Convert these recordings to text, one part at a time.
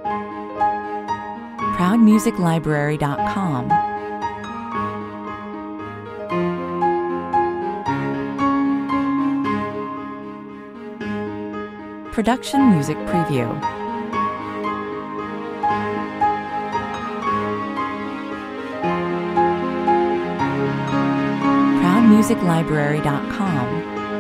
ProudMusicLibrary.com. Production Music Preview. ProudMusicLibrary.com.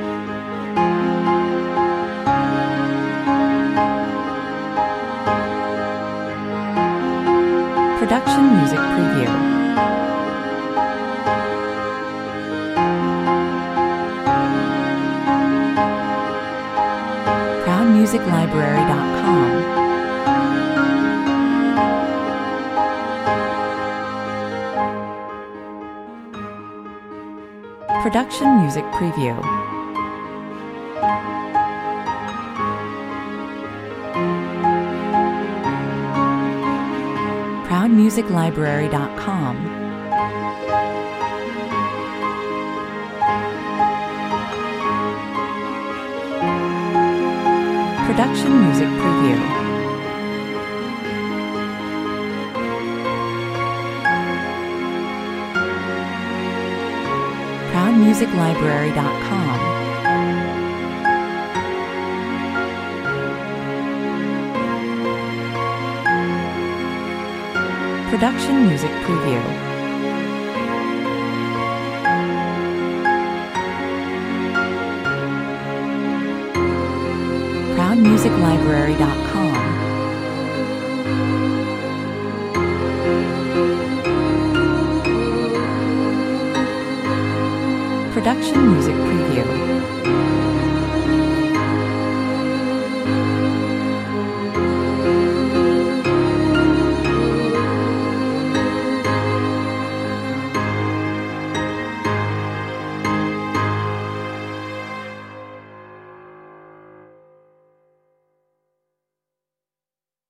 Production Music Preview. ProudMusicLibrary.com. Production Music Preview. ProudMusicLibrary.com. Production Music Preview. ProudMusicLibrary.com. Production Music Preview. ProudMusicLibrary.com. Production Music Preview.